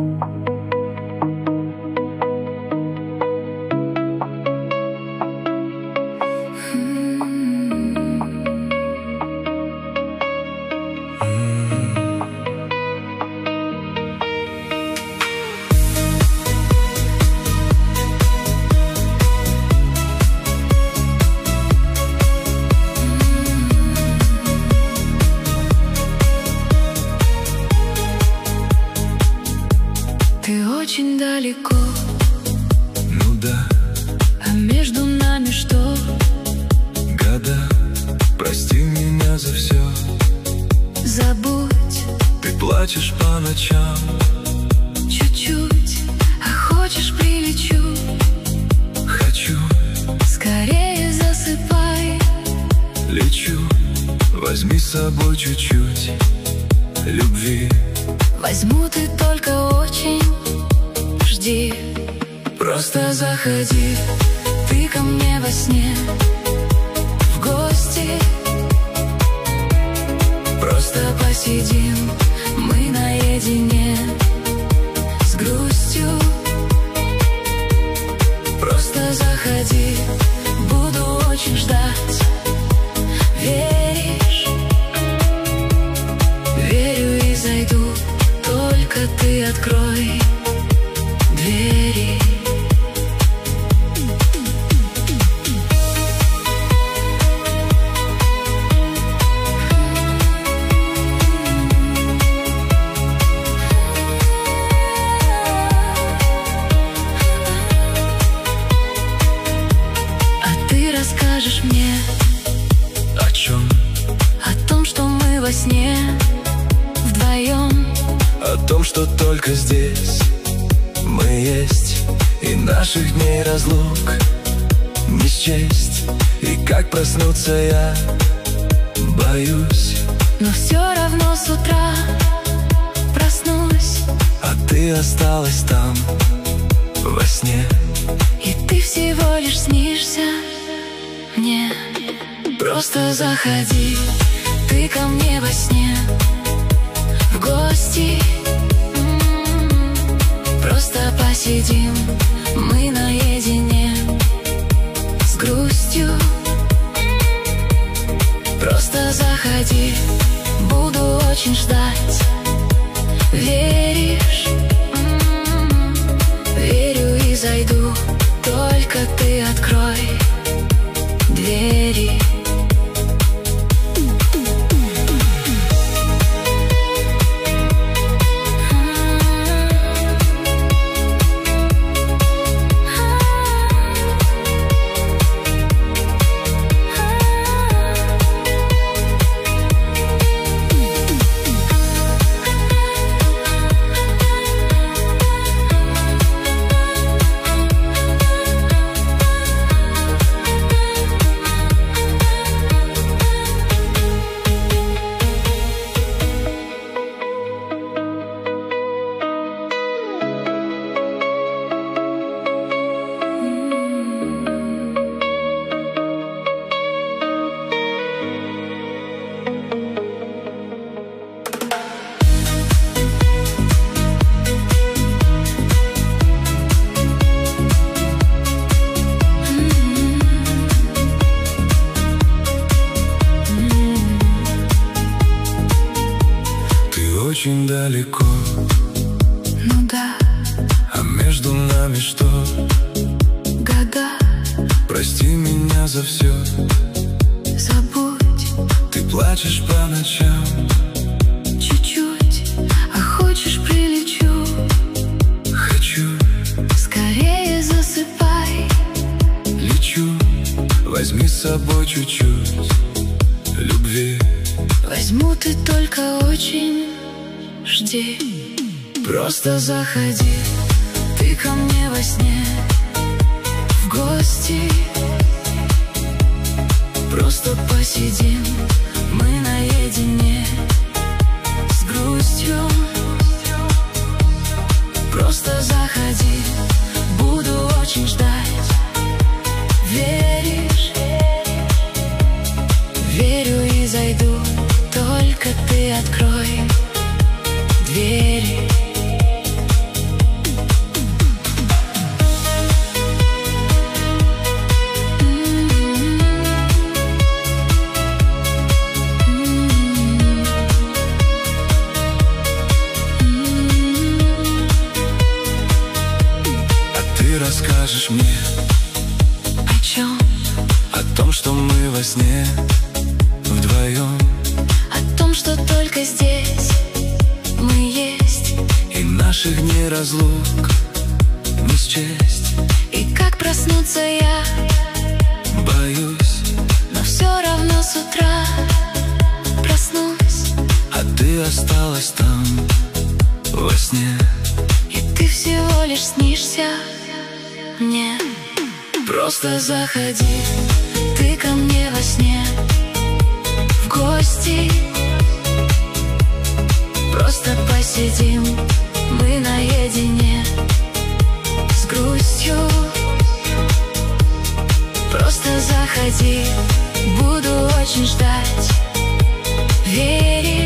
Очень далеко, ну да, а между нами что? года, прости меня за все. Забудь, Ты плачешь по ночам, чуть-чуть, а хочешь прилечу. хочу, Скорее засыпай, лечу. Возьми с собой чуть-чуть любви. возьму, ты только очень жди. Просто заходи, ты ко мне во сне в гости. Просто посидим мы наедине с грустью. Просто заходи, буду очень ждать. Веришь? Верю и зайду, только ты открой двери. А ты расскажешь мне О чем? о том, что мы во сне вдвоем. О том, что только здесь мы есть, и наших дней разлук не счесть. И как проснуться я боюсь, Но все равно с утра проснусь, а ты осталась там во сне. и ты всего лишь снишься мне. Просто заходи, ты ко мне во сне в гости. Просто посидим мы наедине с грустью. Просто заходи, буду очень ждать. Веришь? Верю и зайду, только ты открой двери. Очень далеко, Ну да, а между нами что? года, Прости меня за все. забудь, Ты плачешь по ночам, чуть-чуть, а хочешь прилечу. хочу, Скорее засыпай, лечу. Возьми с собой чуть-чуть любви. возьму, ты только очень жди. Просто заходи, ты ко мне во сне в гости. Просто посидим мы наедине с грустью. Просто заходи, буду очень ждать. Веришь? Верю и зайду, только ты открой двери. наших дней разлук не счесть. И как проснуться я Боюсь, но все равно с утра проснусь, а ты осталась там во сне. и ты всего лишь снишься мне. Просто заходи, Ты ко мне во сне в гости. Просто посидим мы наедине с грустью. Просто заходи, буду очень ждать, верить.